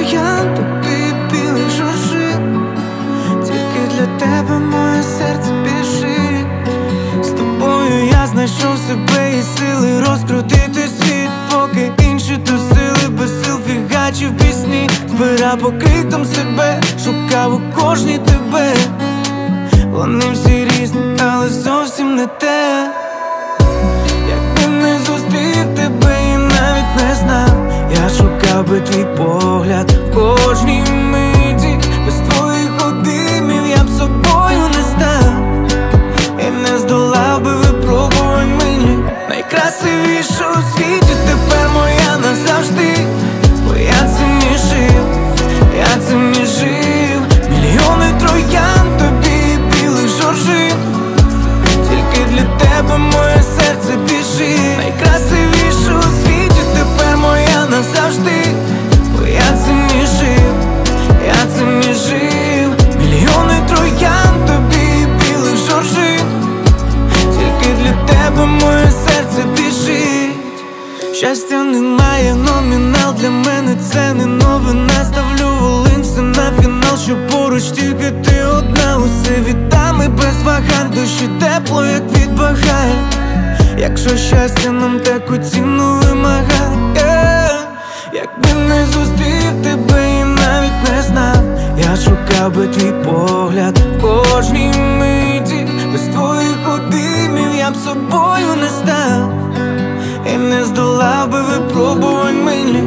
троянд, тобі білих журжин. Тільки для тебе моє серце біжить. З тобою я знайшов себе і сили розкрутити світ, поки інші тусили без сил, фігачив пісні. Збирав по крикам себе, шукав у кожній тебе. Вони всі різні, але зовсім не те. Якби не зустрів тебе і навіть не знав, я шукав би твій погляд в кожній миті. Без твоїх обіймів я б собою не став і не здолав би випробувань милі. Найкрасивіша у світі тепер моя назавжди, бо я ціннішив, я ціннішив. Мільйони троянд, тобі білих жоржин. Тільки для тебе моє серце біжить. Найкрасивіша у світі тепер моя назавжди, бо я ціннішив, я ціннішив. Мільйони троянд, тобі білих жоржин. Тільки для тебе моє серце біжить. Щастя немає, номінал для мене це не новина. Ставлю волин, все на фінал, що поруч тільки ти одна. Усе віддам і без вагань, душі тепло, як від багань. Якщо щастя нам таку ціну вимагає. Якби не зустрів тебе і навіть не знав, я шукав би твій погляд в кожній миті. Без твоїх обіймів я б собою не став і не здолав би випробувань милі.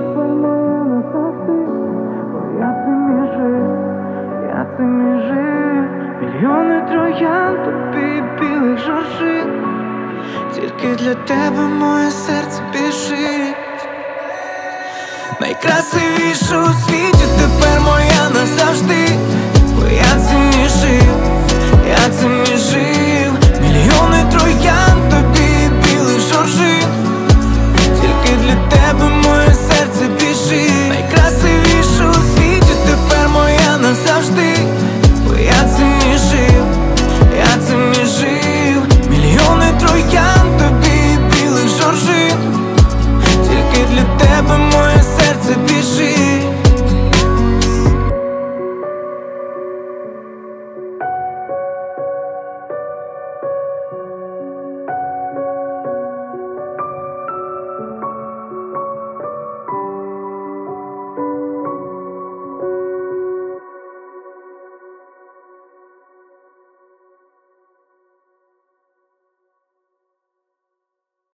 Я ціннішив. Мільйони троянд, тобі білих жоржин. Тільки для тебе моє серце біжить. Найкрасивіша у світі тепер моя назавжди, бо я ціннішив, я ціннішив.